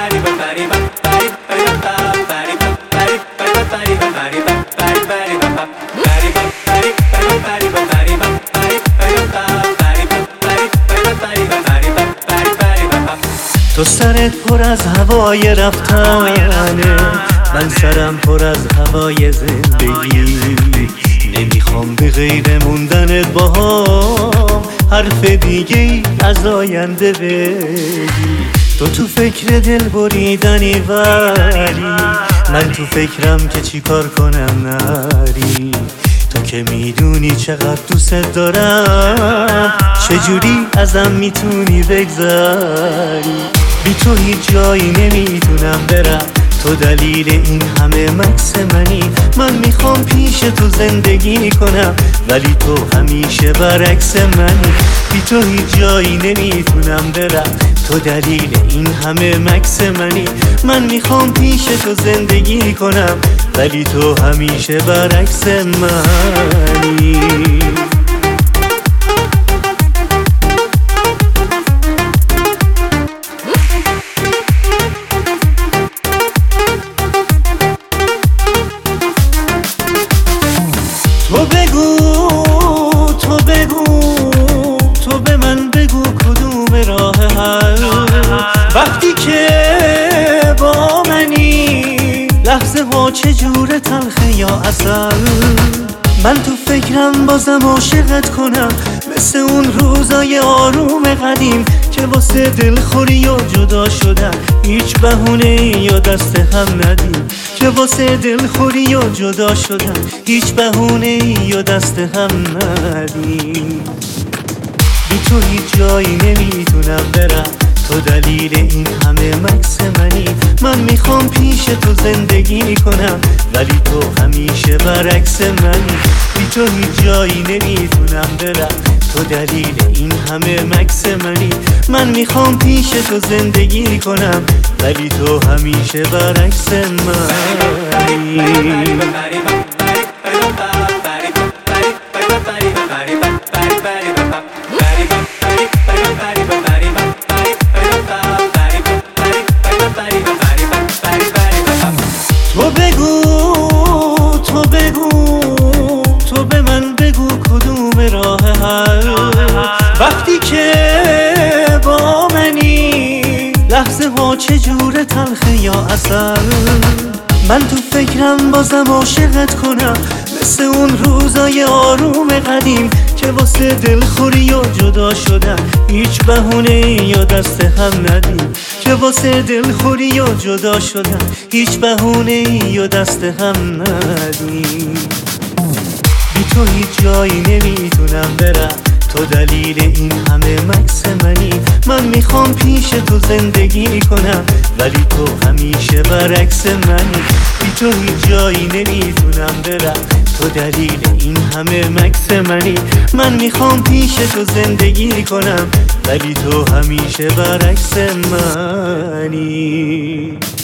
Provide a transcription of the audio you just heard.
تو سرت پر از هوای رفتنه، من سرم پر از هوای زندگی. نمیخوام به غیر موندنت باهام حرف دیگه از آینده بگی. تو فکر دل بریدنی، ولی من تو فکرم که چی کار کنم نری. تو که میدونی چقدر دوست دارم، چجوری ازم میتونی بگذری؟ بی تو هیچ جایی نمیتونم برم، تو دلیل این همه مکس منی. من میخوام پیش تو زندگی کنم، ولی تو همیشه برعکس منی. بی تو هیچ جایی نمیتونم برم، تو دلیل این همه مکس منی. من میخوام پیش تو زندگی کنم، ولی تو همیشه برعکس منی. تو به من بگو کدوم راه حل، وقتی که با منی لحظه ها چجوره تلخه یا عسل. من تو فکرم بازم عاشقت کنم، مثل اون روزای آروم قدیم که واسه دلخوری و جدا شدن هیچ بهونه یا دست هم ندیم. که واسه دلخوری و جدا شدن هیچ بهونه یا دست هم ندیم. بی تو هیچ جایی نمیتونم برم، تو دلیل این همه مکس منی. من میخوام پیش تو زندگی کنم، ولی تو همیشه برعکس منی. بی تو هیچ جایی نمیتونم برم، تو دلیل این همه مکس منی. من میخوام پیش تو زندگی کنم، ولی تو همیشه برعکس منی. تو به من بگو کدوم راه حل، وقتی که با منی لحظه ها چجوره تلخه یا عسل. من تو فکرم بازم عاشقت کنم، مثل اون روزای آروم قدیم که واسه دلخوری و جدا شدن هیچ بهونه یا دست هم ندیم. که واسه دلخوری و جدا شدن هیچ بهونه یا دست هم ندیم. بی تو هیچ جایی نمیتونم برم، تو دلیل این همه مکس منی. من میخوام پیش تو زندگی کنم، ولی تو همیشه برعکس منی. بی تو هیچ جایی نمیتونم برم، تو دلیل این همه مکس منی. من میخوام پیش تو زندگی کنم، ولی تو همیشه برعکس منی.